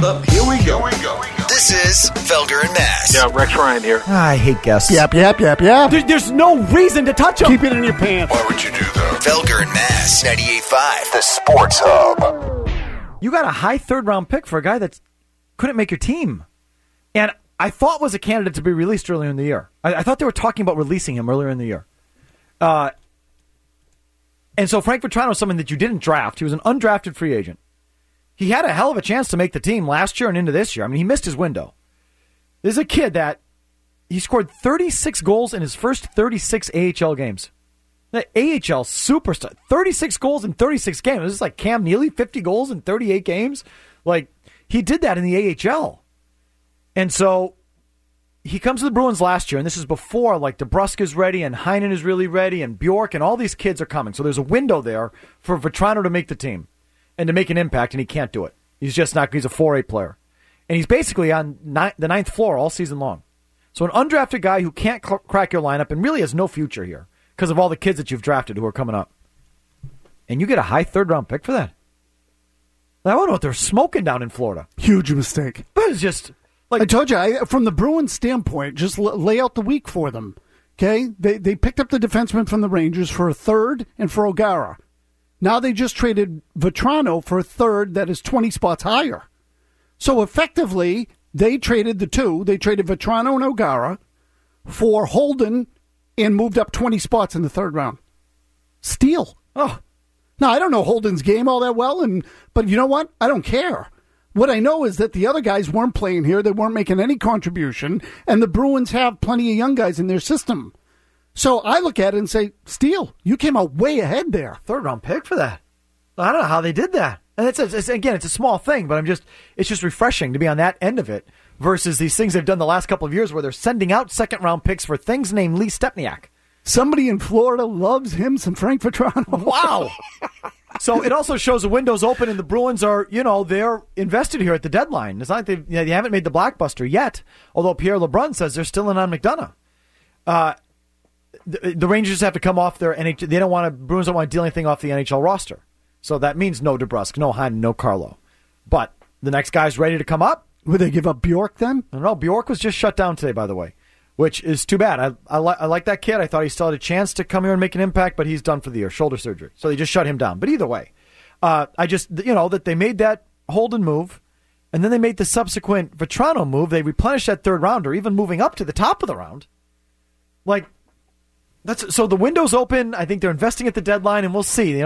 Roundup. Here we go. This is Felger and Mass. Yeah, Rex Ryan here. I hate guests. Yep. There's no reason to touch them. Keep it in your pants. Why would you do that? Felger and Mass, 98.5, the Sports Hub. You got a high third-round pick for a guy that couldn't make your team. And I thought was a candidate to be released earlier in the year. I thought they were talking about releasing him earlier in the year. And so Frank Vatrano is someone that you didn't draft. He was an undrafted free agent. He had a hell of a chance to make the team last year and into this year. I mean, he missed his window. There's a kid that he scored 36 goals in his first 36 AHL games. The AHL superstar. 36 goals in 36 games. This is like Cam Neely, 50 goals in 38 games. Like, he did that in the AHL. And so he comes to the Bruins last year, and this is before, like, DeBrusk is ready, and Heinen is really ready, and Bjork, and all these kids are coming. So there's a window there for Vatrano to make the team and to make an impact, and he can't do it. He's just not. He's a 4A player. And he's basically on the ninth floor all season long. So an undrafted guy who can't crack your lineup and really has no future here because of all the kids that you've drafted who are coming up. And you get a high third-round pick for that? I don't know what they're smoking down in Florida. Huge mistake. But it's just... like I told you, from the Bruins standpoint, just lay out the week for them. Okay? They picked up the defenseman from the Rangers for a third and for O'Gara. Now they just traded Vatrano for a third that is 20 spots higher. So effectively, they traded the two. They traded Vatrano and O'Gara for Holden and moved up 20 spots in the third round. Steal. Oh. Now, I don't know Holden's game all that well, but you know what? I don't care. What I know is that the other guys weren't playing here. They weren't making any contribution, and the Bruins have plenty of young guys in their system. So I look at it and say, Steele, you came out way ahead there. Third-round pick for that. I don't know how they did that. And it's a small thing, but it's just refreshing to be on that end of it versus these things they've done the last couple of years where they're sending out second-round picks for things named Lee Stepniak. Somebody in Florida loves him some Frank Vatrano. Wow. So it also shows the window's open and the Bruins are, they're invested here at the deadline. It's not like they haven't made the blockbuster yet, although Pierre LeBrun says they're still in on McDonough. The Rangers have to come off their NHL. Bruins don't want to deal anything off the NHL roster. So that means no DeBrusk, no Heinen, no Carlo. But the next guy's ready to come up. Would they give up Bjork then? No, Bjork was just shut down today, by the way, which is too bad. I like that kid. I thought he still had a chance to come here and make an impact, but he's done for the year, shoulder surgery. So they just shut him down. But either way, that they made that Holden move, and then they made the subsequent Vatrano move. They replenished that third rounder, even moving up to the top of the round. So the window's open. I think they're investing at the deadline, and we'll see.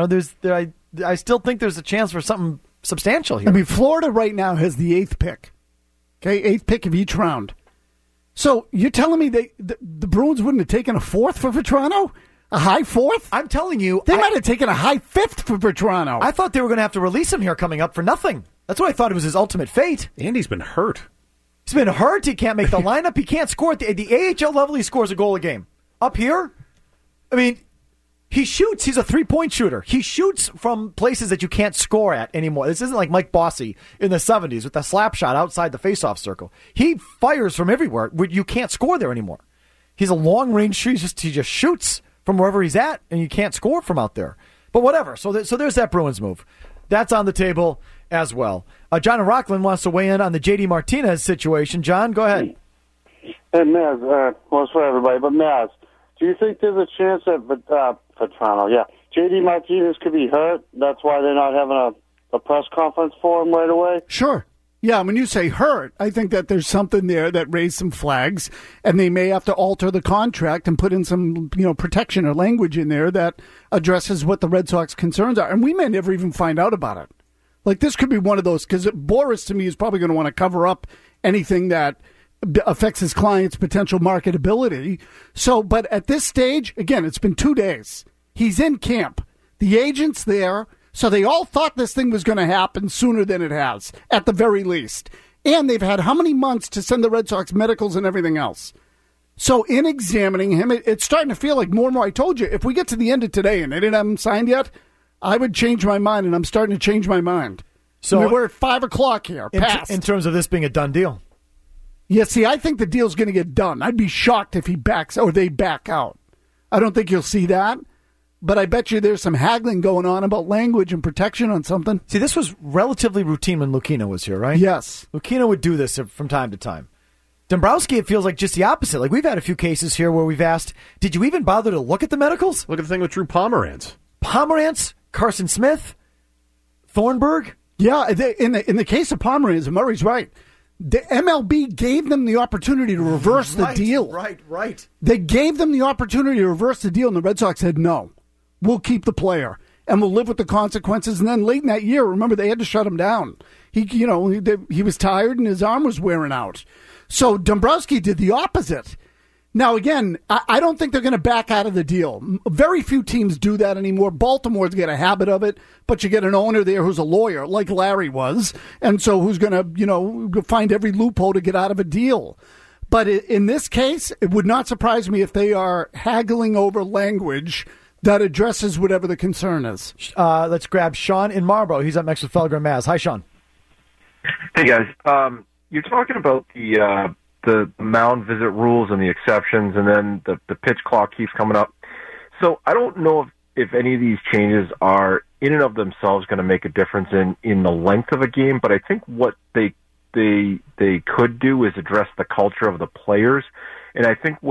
I still think there's a chance for something substantial here. I mean, Florida right now has the 8th pick. Okay, 8th pick of each round. So you're telling me the Bruins wouldn't have taken a 4th for Vatrano? A high 4th? I'm telling you. They might have taken a high 5th for Vatrano. I thought they were going to have to release him here coming up for nothing. That's what I thought it was his ultimate fate. Andy's been hurt. He's been hurt. He can't make the lineup. He can't score. At the AHL level, he scores a goal a game. Up here, I mean, he shoots. He's a three-point shooter. He shoots from places that you can't score at anymore. This isn't like Mike Bossy in the 70s with the slap shot outside the face-off circle. He fires from everywhere. You can't score there anymore. He's a long-range shooter. He just shoots from wherever he's at, and you can't score from out there. But whatever. So there's that Bruins move. That's on the table as well. John in Rockland wants to weigh in on the J.D. Martinez situation. John, go ahead. Hey, Maz, well, it's for everybody, but Maz, do you think there's a chance that Vatrano, J.D. Martinez could be hurt? That's why they're not having a press conference for him right away? Sure. Yeah, when you say hurt, I think that there's something there that raised some flags, and they may have to alter the contract and put in some, protection or language in there that addresses what the Red Sox concerns are. And we may never even find out about it. Like, this could be one of those, because Boris, to me, is probably going to want to cover up anything that affects his client's potential marketability. So, but at this stage, again, it's been 2 days. He's in camp. The agent's there. So they all thought this thing was going to happen sooner than it has, at the very least. And they've had how many months to send the Red Sox medicals and everything else? So in examining him, it's starting to feel like more and more. I told you, if we get to the end of today and they didn't have him signed yet, I would change my mind, and I'm starting to change my mind. So we're at 5 o'clock here, past. In terms of this being a done deal. Yeah, see, I think the deal's going to get done. I'd be shocked if he backs or they back out. I don't think you'll see that. but I bet you there's some haggling going on about language and protection on something. See, this was relatively routine when Lucchino was here, right? Yes. Lucchino would do this from time to time. Dombrowski, it feels like just the opposite. Like, we've had a few cases here where we've asked, did you even bother to look at the medicals? Look at the thing with Drew Pomerantz. Carson Smith, Thornburg. Yeah, in the case of Pomerantz, Murray's right. The MLB gave them the opportunity to reverse the deal. Right. They gave them the opportunity to reverse the deal, and the Red Sox said, no, we'll keep the player, and we'll live with the consequences. And then late in that year, remember, they had to shut him down. He was tired, and his arm was wearing out. So Dombrowski did the opposite. Now, again, I don't think they're going to back out of the deal. Very few teams do that anymore. Baltimore's got a habit of it, but you get an owner there who's a lawyer, like Larry was, and so who's going to, find every loophole to get out of a deal. But in this case, it would not surprise me if they are haggling over language that addresses whatever the concern is. Let's grab Sean in Marlboro. He's up next with Felger and Maz. Hi, Sean. Hey, guys. You're talking about the mound visit rules and the exceptions, and then the pitch clock keeps coming up. So I don't know if any of these changes are in and of themselves going to make a difference in the length of a game, but I think what they could do is address the culture of the players. And I think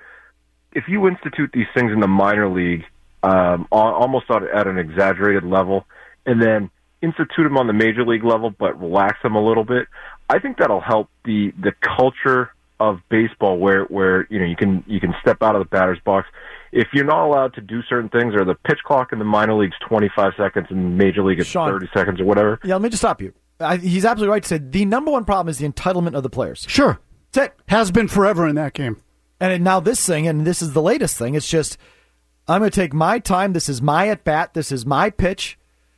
if you institute these things in the minor league almost at an exaggerated level, and then institute them on the major league level but relax them a little bit, I think that'll help the culture of baseball where you can step out of the batter's box. If you're not allowed to do certain things, or the pitch clock in the minor league's 25 seconds and major league is 30 seconds or whatever. Yeah, let me just stop you. He's absolutely right to say the number one problem is the entitlement of the players. Sure. That's it. Has been forever in that game. And now this thing, and this is the latest thing, it's just, I'm going to take my time. This is my at-bat. This is my pitch.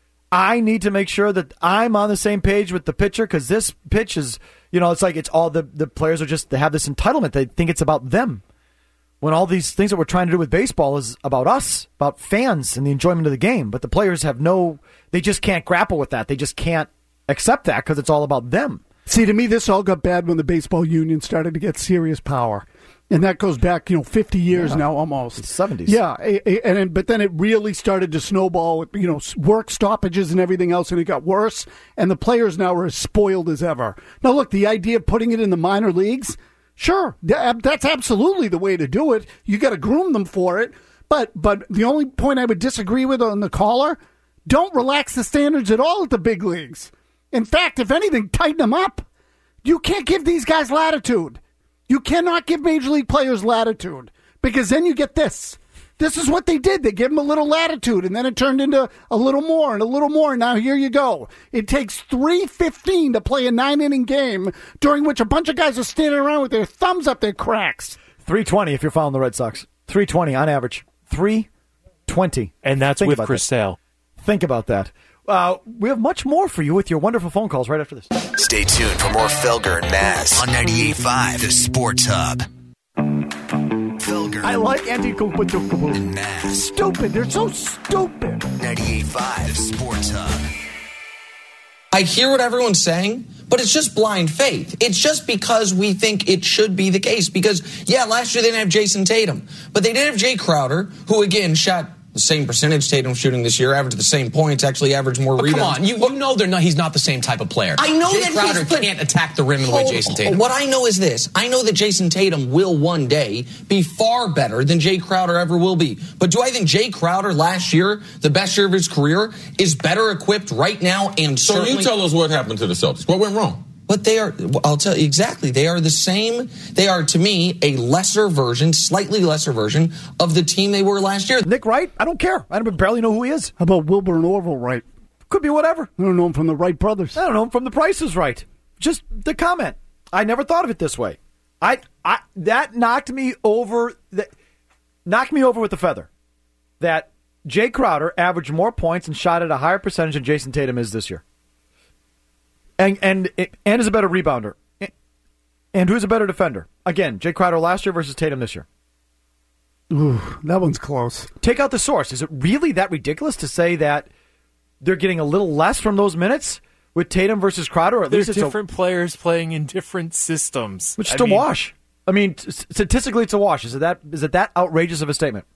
I need to make sure that I'm on the same page with the pitcher, because this pitch is, it's like it's all the players they have this entitlement. They think it's about them. When all these things that we're trying to do with baseball is about us, about fans and the enjoyment of the game. But the players they just can't grapple with that. They just can't accept that because it's all about them. See, to me, this all got bad when the baseball union started to get serious power. And that goes back, 50 years now almost. The 70s. Yeah, but then it really started to snowball with, work stoppages and everything else, and it got worse. And the players now are as spoiled as ever. Now, look, the idea of putting it in the minor leagues, sure, that's absolutely the way to do it. You got to groom them for it. But the only point I would disagree with on the caller, don't relax the standards at all at the big leagues. In fact, if anything, tighten them up. You can't give these guys latitude. You cannot give Major League players latitude, because then you get this. This is what they did. They gave them a little latitude, and then it turned into a little more and a little more. Now here you go. It takes 3:15 to play a 9-inning game, during which a bunch of guys are standing around with their thumbs up their cracks. 320 if you're following the Red Sox. 320 on average. 320. And that's with Chris Sale. Think about that. We have much more for you with your wonderful phone calls right after this. Stay tuned for more Felger and Maz on 98.5 The Sports Hub. Felger. I like anti-compatible. And Maz. Stupid. They're so stupid. 98.5 The Sports Hub. I hear what everyone's saying, but it's just blind faith. It's just because we think it should be the case. Because, last year they didn't have Jason Tatum, but they did have Jay Crowder, who, again, shot the same percentage Tatum shooting this year, averaged the same points, actually averaged more rebounds. Come on, you know he's not the same type of player. I know Jay that Crowder can't attack the rim the way Jason Tatum. What I know is this. I know that Jason Tatum will one day be far better than Jay Crowder ever will be. But do I think Jay Crowder last year, the best year of his career, is better equipped right now? And so certainly, you tell us what happened to the Celtics. What went wrong? But I'll tell you exactly, they are the same. They are, to me, a slightly lesser version of the team they were last year. Nick Wright? I don't care. I barely know who he is. How about Wilbur and Orville Wright? Could be whatever. I don't know him from the Wright brothers. I don't know him from the Price is Right. Just the comment. I never thought of it this way. That knocked me over. Knocked me over with the feather. That Jay Crowder averaged more points and shot at a higher percentage than Jason Tatum is this year. And is a better rebounder. And who's a better defender? Again, Jay Crowder last year versus Tatum this year. Ooh, that one's close. Take out the source. Is it really that ridiculous to say that they're getting a little less from those minutes with Tatum versus Crowder? Or at least it's different players playing in different systems. Which is a wash. I mean, statistically, it's a wash. Is it that outrageous of a statement?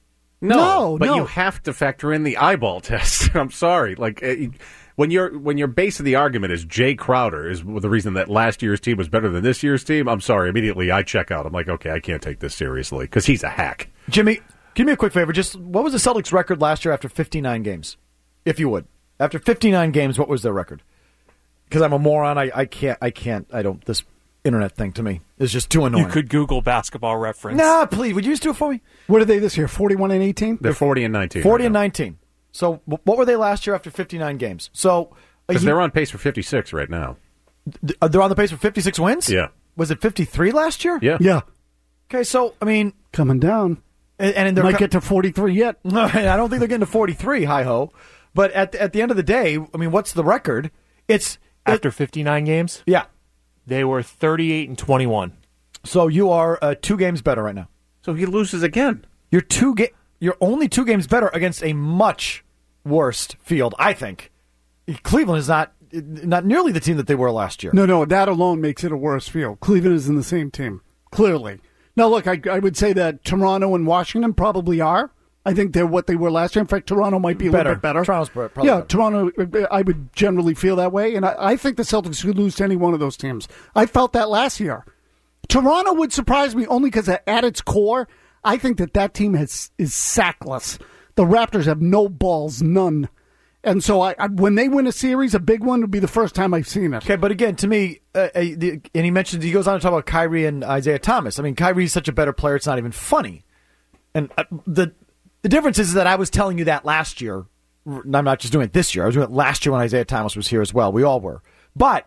No, but you have to factor in the eyeball test. I'm sorry. Like, when your base of the argument is Jay Crowder is the reason that last year's team was better than this year's team, I'm sorry. Immediately I check out. I'm like, okay, I can't take this seriously because he's a hack. Jimmy, give me a quick favor. Just what was the Celtics' record last year after 59 games? If you would. After 59 games, what was their record? Because I'm a moron. I can't. This internet thing to me is just too annoying. You could Google Basketball Reference. Nah, please. Would you just do it for me? What are they this year? 41-18? They're 40-19. 40-19. So what were they last year after 59 games? So because they're on pace for 56 right now. They're on the pace for 56 wins? Yeah. Was it 53 last year? Yeah. Yeah. Okay, so, I mean... Coming down. And they might get to 43 yet. No, I don't think they're getting to 43, hi-ho. But at the end of the day, I mean, what's the record? After 59 games? Yeah. They were 38-21. So you are 2 games better right now. So he loses again. You're only 2 games better against a much worse field, I think. Cleveland is not nearly the team that they were last year. No, that alone makes it a worse field. Cleveland is in the same team, clearly. Now, look, I would say that Toronto and Washington probably are. I think they're what they were last year. In fact, Toronto might be a little bit better. Toronto's probably better. Toronto, I would generally feel that way, and I think the Celtics could lose to any one of those teams. I felt that last year. Toronto would surprise me only because at its core, I think that team is sackless. The Raptors have no balls, none. And so when they win a series, a big one would be the first time I've seen it. Okay, but again, to me, and he goes on to talk about Kyrie and Isaiah Thomas. I mean, Kyrie's such a better player, it's not even funny. And the difference is that I was telling you that last year. I'm not just doing it this year. I was doing it last year when Isaiah Thomas was here as well. We all were. But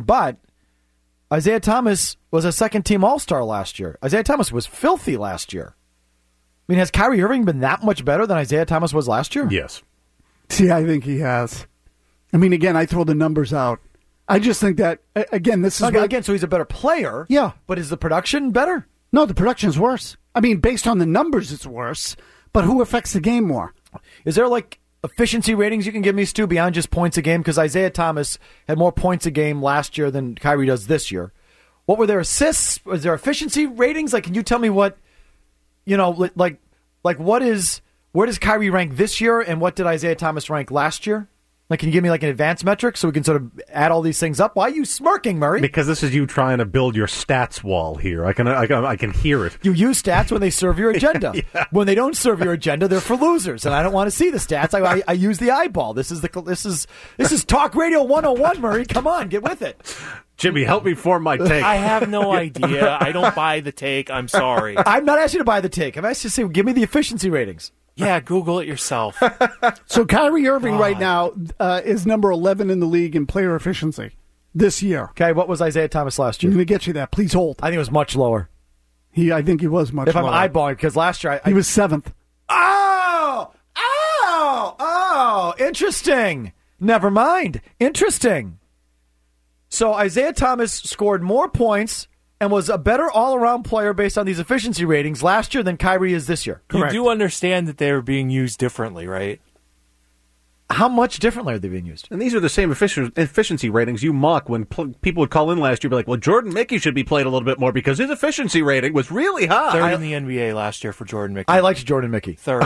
Isaiah Thomas was a second-team All-Star last year. Isaiah Thomas was filthy last year. I mean, has Kyrie Irving been that much better than Isaiah Thomas was last year? Yes. See, I think he has. I mean, again, I throw the numbers out. I just think that, again, this is... Again, so he's a better player. Yeah. But is the production better? No, the production's worse. I mean, based on the numbers, it's worse. But who affects the game more? Is there, efficiency ratings you can give me, Stu, beyond just points a game? Because Isaiah Thomas had more points a game last year than Kyrie does this year. What were their assists? Was there efficiency ratings? Can you tell me what... where does Kyrie rank this year, and what did Isaiah Thomas rank last year? Can you give me an advanced metric so we can sort of add all these things up? Why are you smirking, Murray? Because this is you trying to build your stats wall here. I can hear it. You use stats when they serve your agenda. Yeah. When they don't serve your agenda, they're for losers, and I don't want to see the stats. I use the eyeball. This is Talk Radio 101, Murray. Come on, get with it. Jimmy, help me form my take. I have no idea. I don't buy the take. I'm sorry. I'm not asking you to buy the take. I'm asking you to say, give me the efficiency ratings. Yeah, Google it yourself. So Kyrie Irving right now is number 11 in the league in player efficiency this year. Okay, what was Isaiah Thomas last year? I'm going to get you that. Please hold. I think it was much lower. I think he was much lower. If I'm eyeballing, because last year he was 7th. Oh, interesting. Never mind. Interesting. So Isaiah Thomas scored more points and was a better all-around player based on these efficiency ratings last year than Kyrie is this year. Correct. You do understand that they were being used differently, right? How much differently are they being used? And these are the same efficiency ratings you mock when people would call in last year, be like, well, Jordan Mickey should be played a little bit more because his efficiency rating was really high. Third in the NBA last year for Jordan Mickey. I liked Jordan Mickey. Third.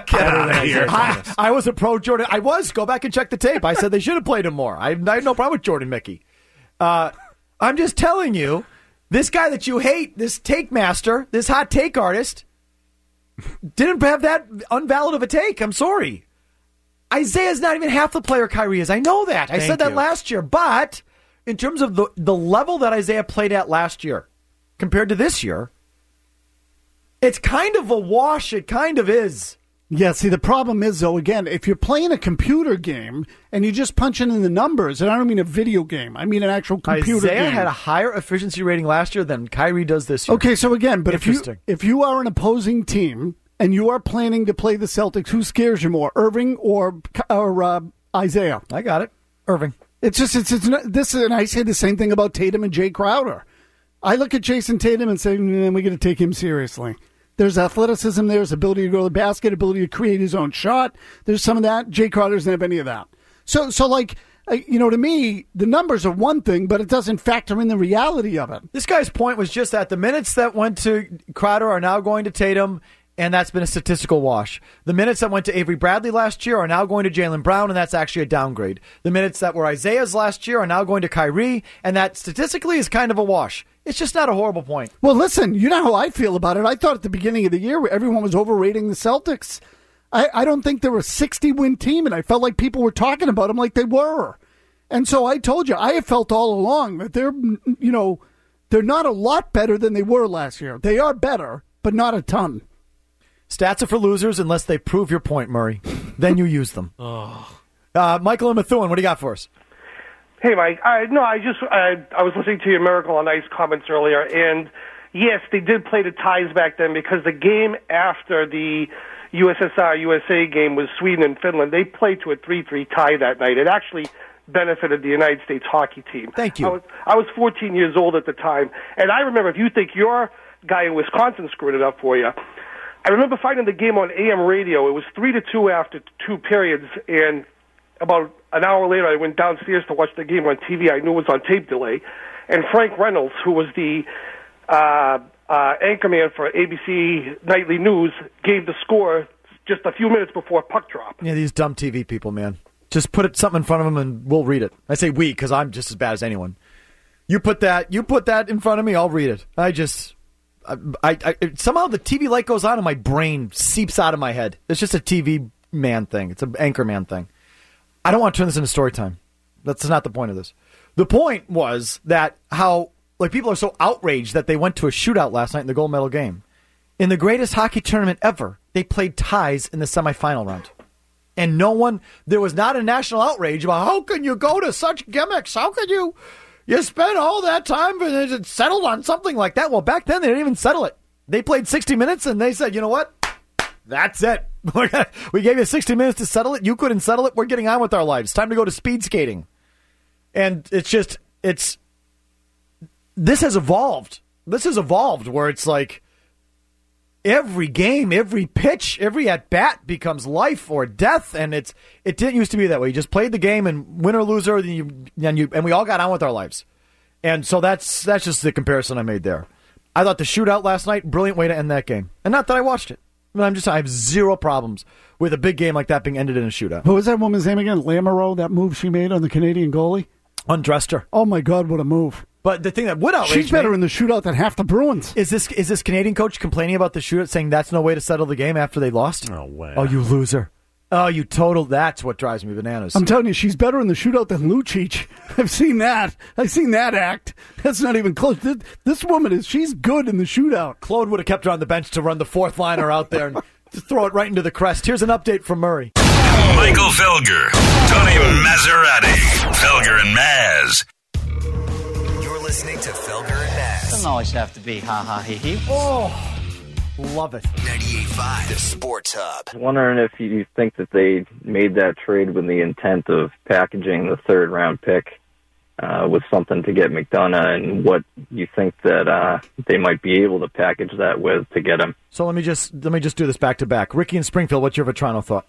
I was a pro Jordan. I was. Go back and check the tape. I said they should have played him more. I had no problem with Jordan Mickey. I'm just telling you, this guy that you hate, this take master, this hot take artist, didn't have that unvalid of a take. I'm sorry. Isaiah's not even half the player Kyrie is. I know that. I said that last year. But in terms of the level that Isaiah played at last year compared to this year, it's kind of a wash. It kind of is. Yeah, see, the problem is, though, again, if you're playing a computer game and you're just punching in the numbers, and I don't mean a video game, I mean an actual computer game. Isaiah had a higher efficiency rating last year than Kyrie does this year. Okay, so again, but if you are an opposing team and you are planning to play the Celtics, who scares you more, Irving or Isaiah? I got it. Irving. It's this, and I say the same thing about Tatum and Jay Crowder. I look at Jason Tatum and say, we're going to take him seriously. There's athleticism there, there's ability to go to the basket, ability to create his own shot. There's some of that. Jay Crowder doesn't have any of that. So to me, the numbers are one thing, but it doesn't factor in the reality of it. This guy's point was just that the minutes that went to Crowder are now going to Tatum, and that's been a statistical wash. The minutes that went to Avery Bradley last year are now going to Jaylen Brown, and that's actually a downgrade. The minutes that were Isaiah's last year are now going to Kyrie, and that statistically is kind of a wash. It's just not a horrible point. Well, listen, you know how I feel about it. I thought at the beginning of the year everyone was overrating the Celtics. I don't think they're a 60-win team, and I felt like people were talking about them like they were. And so I told you, I have felt all along that they're not a lot better than they were last year. They are better, but not a ton. Stats are for losers unless they prove your point, Murray. Then you use them. Michael and Methuen, what do you got for us? Hey, Mike. I was listening to your Miracle on Ice comments earlier, and yes, they did play the ties back then because the game after the USSR-USA game was Sweden and Finland. They played to a 3-3 tie that night. It actually benefited the United States hockey team. Thank you. I was 14 years old at the time, and I remember, if you think your guy in Wisconsin screwed it up for you, I remember finding the game on AM radio. It was 3-2 after 2 periods, and about an hour later, I went downstairs to watch the game on TV. I knew it was on tape delay, and Frank Reynolds, who was the anchorman for ABC Nightly News, gave the score just a few minutes before puck drop. Yeah, these dumb TV people, man. Just put something in front of them and we'll read it. I say we because I'm just as bad as anyone. You put that in front of me, I'll read it. I somehow the TV light goes on and my brain seeps out of my head. It's just a TV man thing. It's an anchor man thing. I don't want to turn this into story time. That's not the point of this. The point was that how people are so outraged that they went to a shootout last night in the gold medal game. In the greatest hockey tournament ever, they played ties in the semifinal round. And there was not a national outrage about how can you go to such gimmicks? How could you spend all that time and it settled on something like that? Well, back then they didn't even settle it. They played 60 minutes and they said, you know what? That's it. We gave you 60 minutes to settle it. You couldn't settle it. We're getting on with our lives. Time to go to speed skating. And this has evolved. This has evolved where it's like every game, every pitch, every at-bat becomes life or death, and it didn't used to be that way. You just played the game, and win or loser, and we all got on with our lives. And so that's just the comparison I made there. I thought the shootout last night, brilliant way to end that game. And not that I watched it. I have zero problems with a big game like that being ended in a shootout. What was that woman's name again? Lamoureux, that move she made on the Canadian goalie? Undressed her. Oh, my God, what a move. But the thing that would outrage she's better in the shootout than half the Bruins. Is this Canadian coach complaining about the shootout, saying that's no way to settle the game after they lost? No way. Oh, you loser. Oh, you total. That's what drives me bananas. I'm telling you, she's better in the shootout than Lucic. I've seen that. I've seen that act. That's not even close. This woman she's good in the shootout. Claude would have kept her on the bench to run the fourth liner out there and to throw it right into the crest. Here's an update from Murray. Michael Felger, Tony Maserati, Felger and Maz. You're listening to Felger and Maz. Doesn't always have to be ha-ha, hee-hee. Oh, love it. 98.5, the Sports Hub. I was wondering if you think that they made that trade with the intent of packaging the third-round pick with something to get McDonough, and what you think that they might be able to package that with to get him. So let me just do this back to back. Ricky in Springfield, what's your Vetrano thought?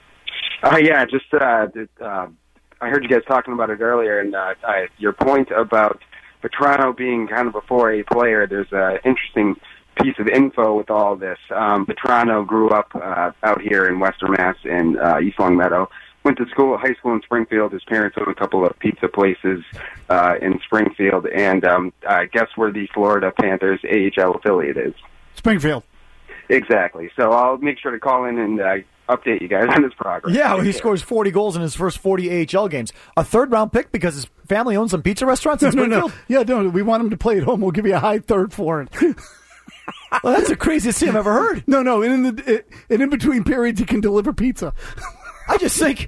Yeah, just I heard you guys talking about it earlier, and your point about Vetrano being kind of a 4A player. There's an interesting piece of info with all this. Vetrano grew up out here in Western Mass in East Longmeadow. Went to high school in Springfield. His parents owned a couple of pizza places in Springfield, and guess where the Florida Panthers AHL affiliate is? Springfield. Exactly. So I'll make sure to call in and update you guys on his progress. Yeah, he scores 40 goals in his first 40 AHL games. A third-round pick because his family owns some pizza restaurants in Springfield? No. Yeah, no, we want him to play at home. We'll give you a high third for it. Well, that's the craziest thing I've ever heard. No, and in between periods, he can deliver pizza. I just think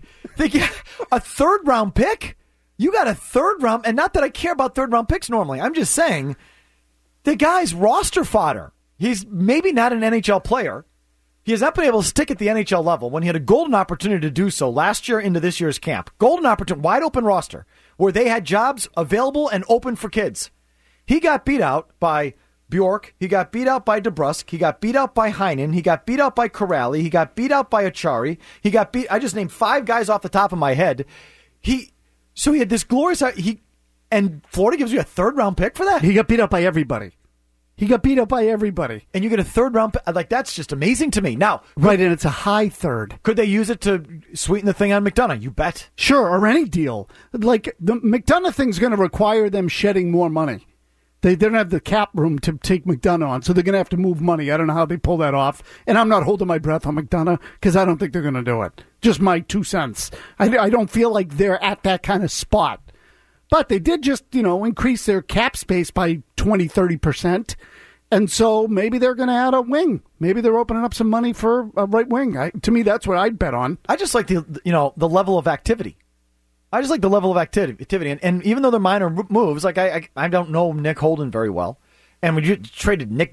a third-round pick? You got a third-round, and not that I care about third-round picks normally. I'm just saying the guy's roster fodder. He's maybe not an NHL player. He has not been able to stick at the NHL level when he had a golden opportunity to do so last year into this year's camp. Golden opportunity, wide open roster, where they had jobs available and open for kids. He got beat out by Bjork. He got beat out by DeBrusk. He got beat out by Heinen. He got beat out by Corrali. He got beat out by Achari. I just named 5 guys off the top of my head. So he had this glorious, and Florida gives you a third-round pick for that? He got beat up by everybody. He got beat up by everybody. And you get a third-round pick. Like, that's just amazing to me. Now, right, and it's a high third. Could they use it to sweeten the thing on McDonough? You bet. Sure, or any deal. Like, the McDonough thing's going to require them shedding more money. They don't have the cap room to take McDonough on, so they're going to have to move money. I don't know how they pull that off. And I'm not holding my breath on McDonough because I don't think they're going to do it. Just my 2 cents. I don't feel like they're at that kind of spot. But they did just, increase their cap space by 20, 30%. And so maybe they're going to add a wing. Maybe they're opening up some money for a right wing. To me, that's what I'd bet on. I just like the level of activity. I just like the level of activity. And even though they're minor moves, like I don't know Nick Holden very well. And when you traded Frank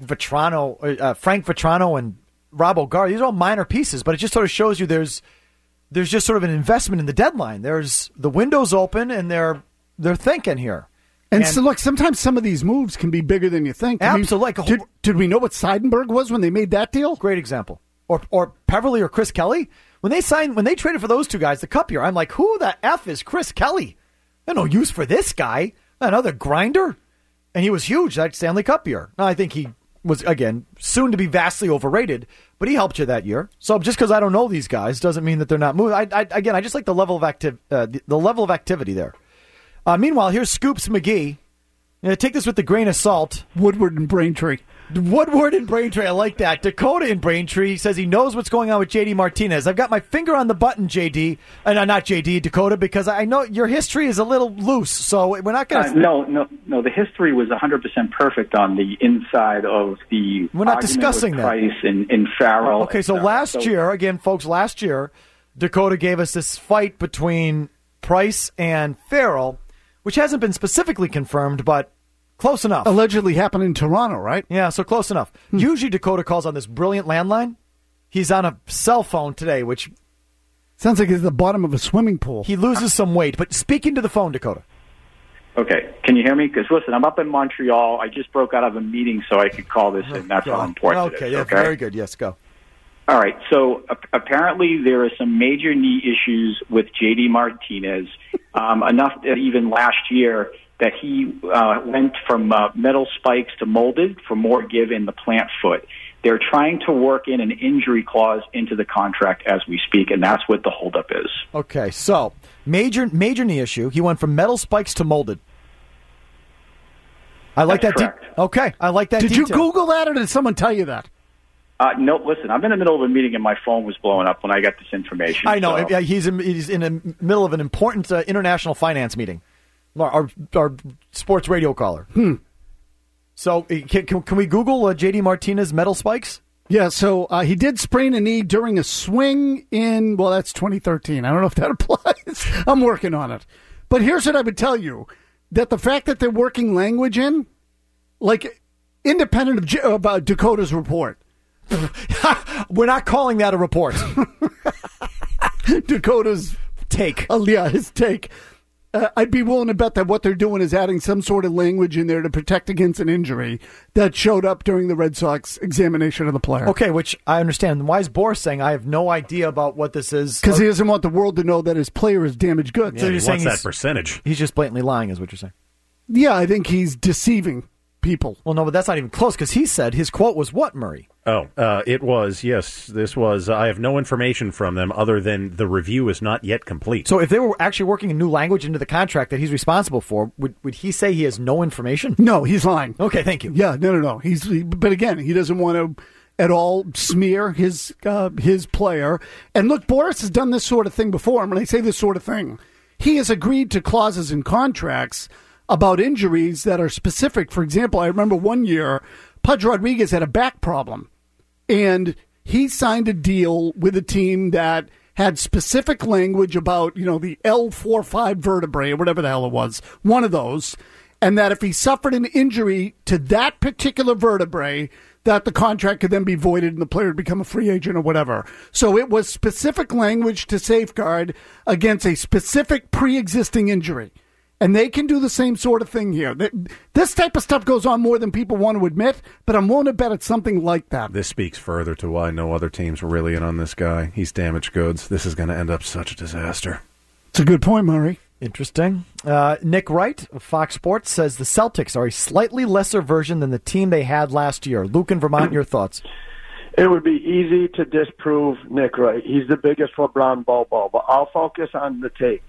Vetrano and Rob O'Gara, these are all minor pieces, but it just sort of shows you there's just sort of an investment in the deadline. There's the window's open and they're thinking here. And so, look, sometimes some of these moves can be bigger than you think. Absolutely. Did we know what Seidenberg was when they made that deal? Great example. Or Peverly or Chris Kelly. When they traded for those two guys, the Cup year, I'm like, who the F is Chris Kelly? There's no use for this guy. Another grinder. And he was huge that Stanley Cup year. Now, I think he was, again, soon to be vastly overrated, but he helped you that year. So just because I don't know these guys doesn't mean that they're not moving. I just like the level of activity there. Meanwhile, here's Scoops McGee. Take this with a grain of salt. Woodward and Braintree. I like that. Dakota in Braintree says he knows what's going on with J.D. Martinez. I've got my finger on the button, J.D. Not J.D., Dakota, because I know your history is a little loose, so we're not going to... No, the history was 100% perfect on the inside of the... We're not discussing that. Price and Farrell. Okay, so last year, Dakota gave us this fight between Price and Farrell, which hasn't been specifically confirmed, but close enough. Allegedly happened in Toronto, right? Yeah, so close enough. Usually Dakota calls on this brilliant landline. He's on a cell phone today, which... Sounds like he's at the bottom of a swimming pool. He loses some weight, but speaking to the phone, Dakota. Okay, can you hear me? Because, listen, I'm up in Montreal. I just broke out of a meeting so I could call this in. That's how important it is. Okay, very good. Yes, go. All right, so apparently there are some major knee issues with J.D. Martinez, enough that even last year that he went from metal spikes to molded for more give in the plant foot. They're trying to work in an injury clause into the contract as we speak, and that's what the holdup is. Okay, so major knee issue. He went from metal spikes to molded. I like that. Okay, I like that. Did you Google that, or did someone tell you that? No, listen, I'm in the middle of a meeting and my phone was blowing up when I got this information. I know. So. He's in the middle of an important international finance meeting. Our sports radio caller. So can we Google J.D. Martinez metal spikes? Yeah, so he did sprain a knee during a swing in, that's 2013. I don't know if that applies. I'm working on it. But here's what I would tell you, that the fact that they're working language in, like, independent of Dakota's report. We're not calling that a report. Dakota's take. His take. I'd be willing to bet that what they're doing is adding some sort of language in there to protect against an injury that showed up during the Red Sox examination of the player. Okay, which I understand. Why is Boris saying I have no idea about what this is? Because he doesn't want the world to know that his player is damaged goods. Yeah, so he wants that percentage. He's just blatantly lying, is what you're saying. Yeah, I think he's deceiving people. Well, no, but that's not even close, because he said his quote was what, Murray? It was, yes, this was, I have no information from them other than the review is not yet complete. So if they were actually working a new language into the contract that he's responsible for, would he say he has no information? No, he's lying. Okay, thank you. Yeah, no. But again, he doesn't want to at all smear his player. And look, Boris has done this sort of thing before. And when I say this sort of thing, he has agreed to clauses in contracts about injuries that are specific. For example, I remember one year, Pudge Rodriguez had a back problem. And he signed a deal with a team that had specific language about, the L4-5 vertebrae or whatever the hell it was, one of those, and that if he suffered an injury to that particular vertebrae, that the contract could then be voided and the player would become a free agent or whatever. So it was specific language to safeguard against a specific pre-existing injury. And they can do the same sort of thing here. This type of stuff goes on more than people want to admit, but I'm willing to bet it's something like that. This speaks further to why no other teams were really in on this guy. He's damaged goods. This is going to end up such a disaster. It's a good point, Murray. Interesting. Nick Wright of Fox Sports says the Celtics are a slightly lesser version than the team they had last year. Luke in Vermont, your thoughts? It would be easy to disprove Nick Wright. He's the biggest LeBron Bobo, but I'll focus on the take.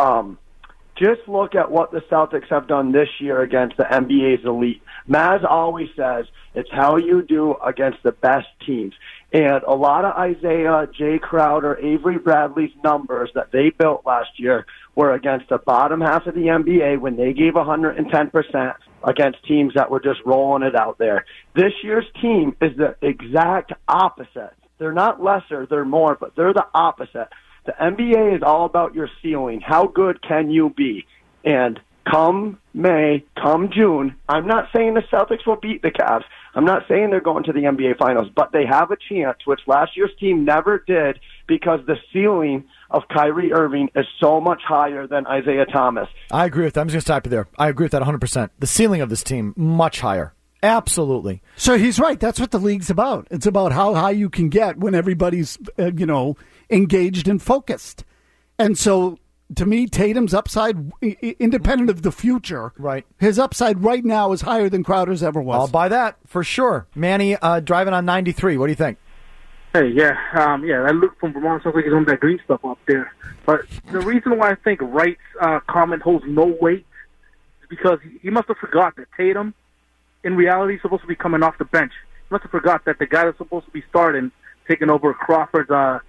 Just look at what the Celtics have done this year against the NBA's elite. Maz always says it's how you do against the best teams. And a lot of Isaiah, Jay Crowder, Avery Bradley's numbers that they built last year were against the bottom half of the NBA when they gave 110% against teams that were just rolling it out there. This year's team is the exact opposite. They're not lesser, they're more, but they're the opposite. The NBA is all about your ceiling. How good can you be? And come May, come June, I'm not saying the Celtics will beat the Cavs. I'm not saying they're going to the NBA Finals, but they have a chance, which last year's team never did because the ceiling of Kyrie Irving is so much higher than Isaiah Thomas. I agree with that. I'm just going to stop you there. I agree with that 100%. The ceiling of this team, much higher. Absolutely. So he's right. That's what the league's about. It's about how high you can get when everybody's, engaged and focused. And so, to me, Tatum's upside, independent of the future, right? His upside right now is higher than Crowder's ever was. I'll buy that for sure. Manny, driving on 93. What do you think? Hey, that Luke from Vermont sounds like he's on that green stuff up there. But the reason why I think Wright's comment holds no weight is because he must have forgot that Tatum, in reality, is supposed to be coming off the bench. He must have forgot that the guy that's supposed to be starting, taking over Crawford's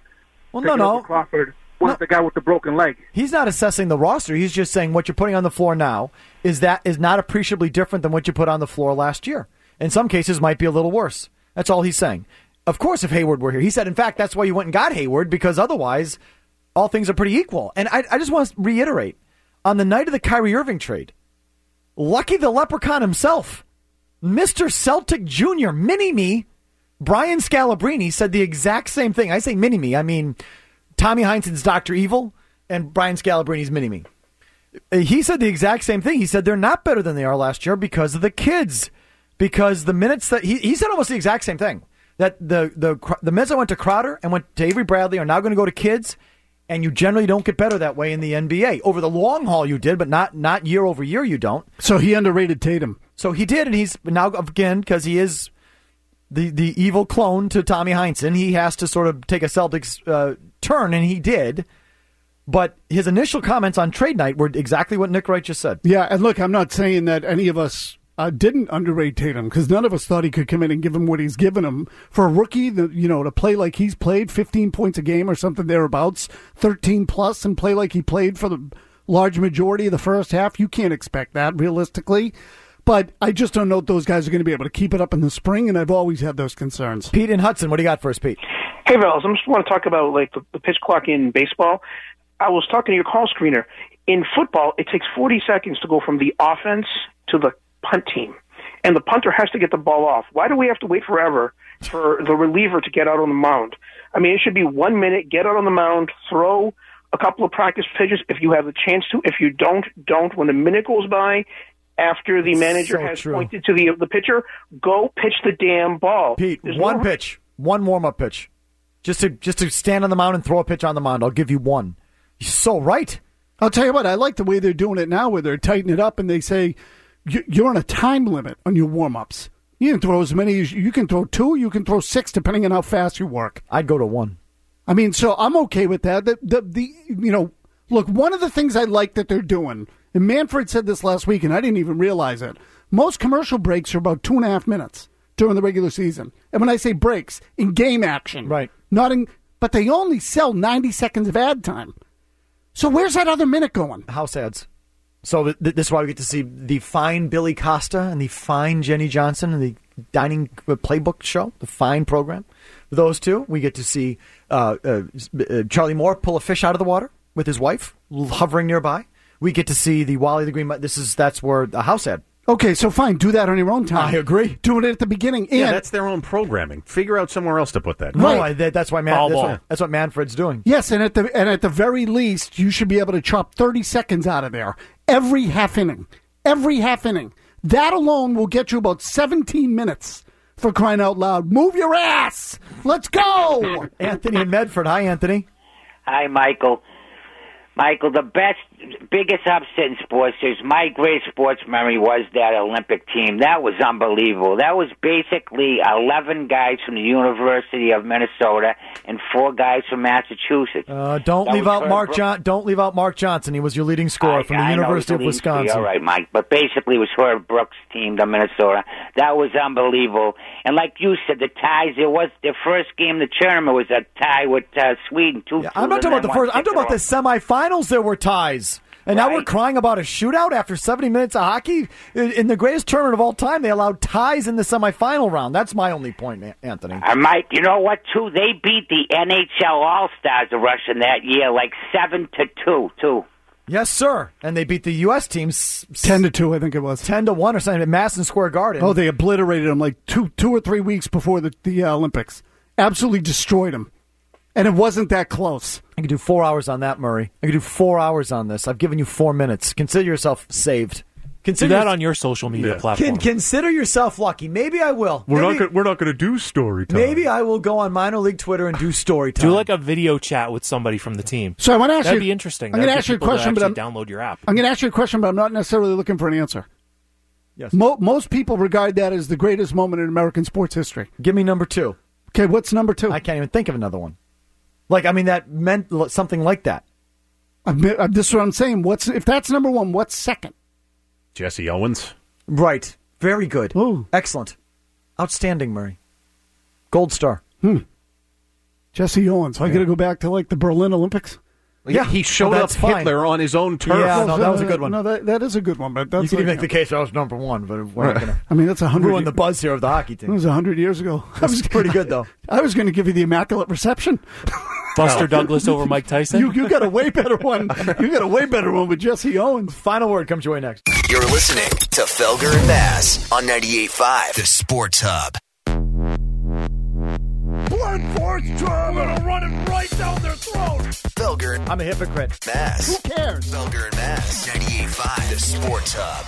Crawford was the guy with the broken leg. He's not assessing the roster. He's just saying what you're putting on the floor now is not appreciably different than what you put on the floor last year. In some cases, might be a little worse. That's all he's saying. Of course, if Hayward were here. He said, in fact, that's why you went and got Hayward, because otherwise all things are pretty equal. And I just want to reiterate, on the night of the Kyrie Irving trade, Lucky the Leprechaun himself, Mr. Celtic Jr., Mini-Me, Brian Scalabrine said the exact same thing. I say Mini-Me, I mean Tommy Heinsohn's Dr. Evil and Brian Scalabrine's Mini-Me. He said the exact same thing. He said they're not better than they are last year because of the kids. Because the minutes that he said almost the exact same thing. That the minutes that went to Crowder and went to Avery Bradley are now going to go to kids, and you generally don't get better that way in the NBA. Over the long haul you did, but not year over year you don't. So he underrated Tatum. So he did, and he's now, again, because he is the evil clone to Tommy Heinsohn, he has to sort of take a Celtics turn, and he did. But his initial comments on trade night were exactly what Nick Wright just said. Yeah, and look, I'm not saying that any of us didn't underrate Tatum, because none of us thought he could come in and give him what he's given him. For a rookie, to play like he's played, 15 points a game or something thereabouts, 13 plus, and play like he played for the large majority of the first half, you can't expect that realistically. But I just don't know if those guys are going to be able to keep it up in the spring, and I've always had those concerns. Pete in Hudson, what do you got for us, Pete? Hey, Bells, I just want to talk about the pitch clock in baseball. I was talking to your call screener. In football, it takes 40 seconds to go from the offense to the punt team, and the punter has to get the ball off. Why do we have to wait forever for the reliever to get out on the mound? I mean, it should be 1 minute, get out on the mound, throw a couple of practice pitches if you have the chance to. If you don't. When a minute goes by after the manager has pointed to the pitcher, go pitch the damn ball. Pete, pitch, one warm-up pitch. Just to stand on the mound and throw a pitch on the mound. I'll give you one. You're so right. I'll tell you what, I like the way they're doing it now, where they're tightening it up and they say, you're on a time limit on your warm-ups. You can throw as many as you can throw 2, you can throw 6, depending on how fast you work. I'd go to 1. I mean, so I'm okay with that. Look, one of the things I like that they're doing, and Manfred said this last week, and I didn't even realize it. Most commercial breaks are about 2.5 minutes during the regular season. And when I say breaks, in game action, right? But they only sell 90 seconds of ad time. So where's that other minute going? House ads. So this is why we get to see the fine Billy Costa and the fine Jenny Johnson and the Dining Playbook show, the fine program. Those two, we get to see Charlie Moore pull a fish out of the water with his wife hovering nearby. We get to see the Wally the Green. That's where the house ad. Okay, so fine, do that on your own time. I agree. Doing it at the beginning. Yeah, that's their own programming. Figure out somewhere else to put that. Right. No, that's why that's what Manfred's doing. Yes, and at the very least, you should be able to chop 30 seconds out of there every half inning. Every half inning. That alone will get you about 17 minutes, for crying out loud. Move your ass! Let's go! Anthony in Medford. Hi, Anthony. Hi, Michael. Michael, the best biggest upset in sports is my greatest sports memory was that Olympic team. That was unbelievable. That was basically 11 guys from the University of Minnesota and 4 guys from Massachusetts. Don't leave out Mark Johnson. He was your leading scorer from the University of Wisconsin. All right, Mike. But basically, it was Herb Brooks' team, the Minnesota. That was unbelievable. And like you said, the ties. It was the first game of the tournament was a tie with Sweden. I'm not talking about the first. I'm talking about the semifinals. There were ties. And now we're crying about a shootout after 70 minutes of hockey? In the greatest tournament of all time, they allowed ties in the semifinal round. That's my only point, Anthony. Mike, you know what, too? They beat the NHL All-Stars of Russia that year, like 7-2, too. Yes, sir. And they beat the U.S. teams 10-2, I think it was. 10-1 or something at Madison Square Garden. Oh, they obliterated them like two or 3 weeks before the Olympics. Absolutely destroyed them. And it wasn't that close. I could do 4 hours on that, Murray. I could do 4 hours on this. I've given you 4 minutes. Consider yourself saved. Do that on your social media platform. Consider yourself lucky. Maybe I will. We're not going to do story time. Maybe I will go on minor league Twitter and do story time. Do like a video chat with somebody from the team. So I want to ask That'd you. be interesting. I'm going to ask you a question, but download your app. I'm going to ask you a question, but I'm not necessarily looking for an answer. Yes. Most people regard that as the greatest moment in American sports history. Give me number 2. Okay, what's number 2? I can't even think of another one. That meant something like that. This is what I'm saying. If that's number 1, what's second? Jesse Owens. Right. Very good. Ooh. Excellent. Outstanding, Murray. Gold star. Jesse Owens. I got to go back to like the Berlin Olympics. Yeah, he showed up Hitler on his own turf. Yeah, no, that was a good one. No, that is a good one. But that's you can even make the case that was number 1, but we're not going to. I mean, that's 100. Ruin the buzz here of the hockey team. It was 100 years ago. That was pretty good, though. I was going to give you the Immaculate Reception. Buster Douglas over Mike Tyson. You got a way better one. You got a way better one with Jesse Owens. Final word comes your way next. You're listening to Felger and Bass on 98.5 The Sports Hub. Blunt force drum, I'm gonna run it right down their throat. Felger. I'm a hypocrite. Bass. Who cares? Felger and Bass. 98.5 The Sports Hub.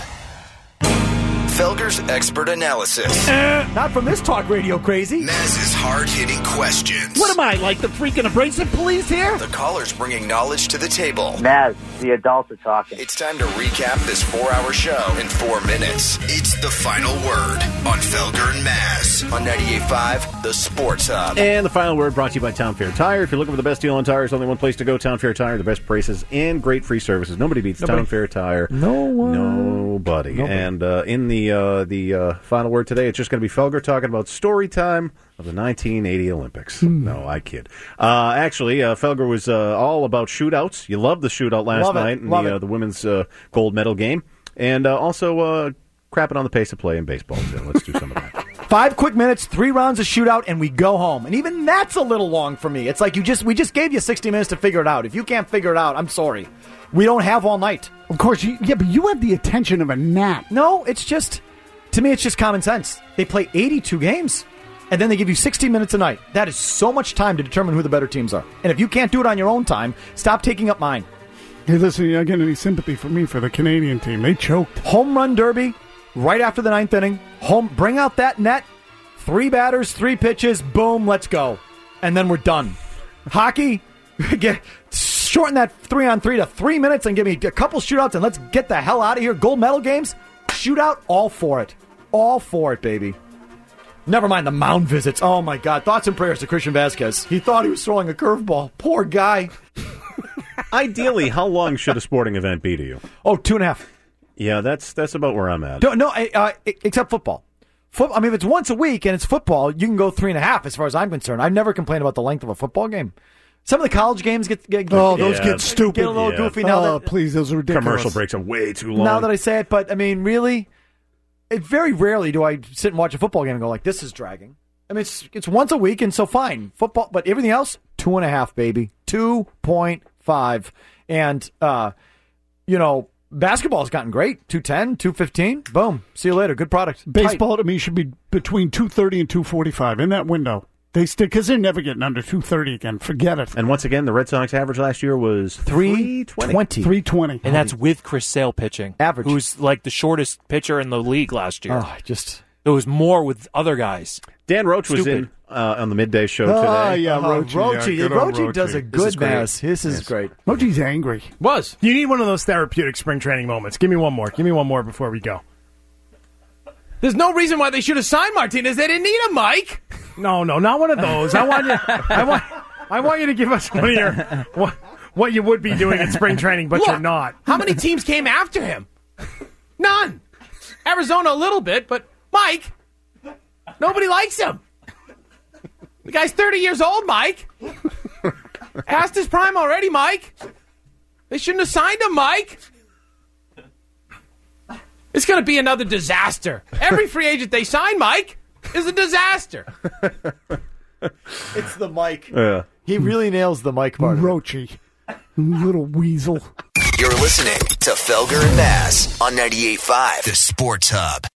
Felger's expert analysis. Not from this talk radio crazy. Maz's hard-hitting questions. What am I, like the freaking abrasive police here? The callers bringing knowledge to the table. Maz, the adults are talking. It's time to recap this 4-hour show in 4 minutes. It's the final word on Felger and Maz on 98.5 The Sports Hub. And the final word brought to you by Town Fair Tire. If you're looking for the best deal on tires, only one place to go, Town Fair Tire. The best prices and great free services. Nobody beats Town Fair Tire. No one. Nobody. And in the final word today, it's just going to be Felger talking about story time of the 1980 Olympics. No, I kid. Actually, Felger was all about shootouts. You loved the shootout last night in the women's gold medal game. And also crapping on the pace of play in baseball. So let's do some of that. 5 quick minutes, 3 rounds of shootout, and we go home. And even that's a little long for me. It's like we just gave you 60 minutes to figure it out. If you can't figure it out, I'm sorry. We don't have all night. Of course, but you have the attention of a gnat. No, it's just... To me, it's just common sense. They play 82 games, and then they give you 60 minutes a night. That is so much time to determine who the better teams are. And if you can't do it on your own time, stop taking up mine. Hey, listen, you're not getting any sympathy from me for the Canadian team. They choked. Home run derby, right after the 9th inning. Bring out that net. 3 batters, 3 pitches, boom, let's go. And then we're done. Hockey, shorten that 3-on-3 to 3 minutes and give me a couple shootouts, and let's get the hell out of here. Gold medal games, shootout, all for it. All for it, baby. Never mind the mound visits. Oh, my God. Thoughts and prayers to Christian Vasquez. He thought he was throwing a curveball. Poor guy. Ideally, how long should a sporting event be to you? Oh, 2.5. Yeah, that's about where I'm at. No, except football. I mean, if it's once a week and it's football, you can go 3.5 as far as I'm concerned. I've never complained about the length of a football game. Some of the college games get get stupid. Get a little goofy now. Oh, please, those are ridiculous. Commercial breaks are way too long. Now that I say it, but I mean, really, very rarely do I sit and watch a football game and go like, "This is dragging." I mean, it's once a week, and so fine. Football, but everything else, 2.5, baby, 2.5, and basketball's gotten great. 210, 215, boom. See you later. Good product. Baseball to me should be between 2:30 and 2:45 in that window. They stick because they're never getting under 2:30 again. Forget it. And once again, the Red Sox average last year was 320. 320. And that's with Chris Sale pitching. Average. Who's like the shortest pitcher in the league last year. Oh, just There was more with other guys. Dan Roach was Stupid. in on the midday show today. Yeah, Roachy does a good mass. This is great. Roachy's angry. Was. You need one of those therapeutic spring training moments. Give me one more. Give me one more before we go. There's no reason why they should have signed Martinez. They didn't need him, Mike. No, not one of those. I want you to give us one of your what you would be doing in spring training, but Look, you're not. How many teams came after him? None. Arizona a little bit, but Mike, nobody likes him. The guy's 30 years old, Mike. Past his prime already, Mike. They shouldn't have signed him, Mike. It's going to be another disaster. Every free agent they sign, Mike, is a disaster. It's the mic. Yeah. He really nails the mic part. Roachy. Little weasel. You're listening to Felger and Mazz on 98.5 The Sports Hub.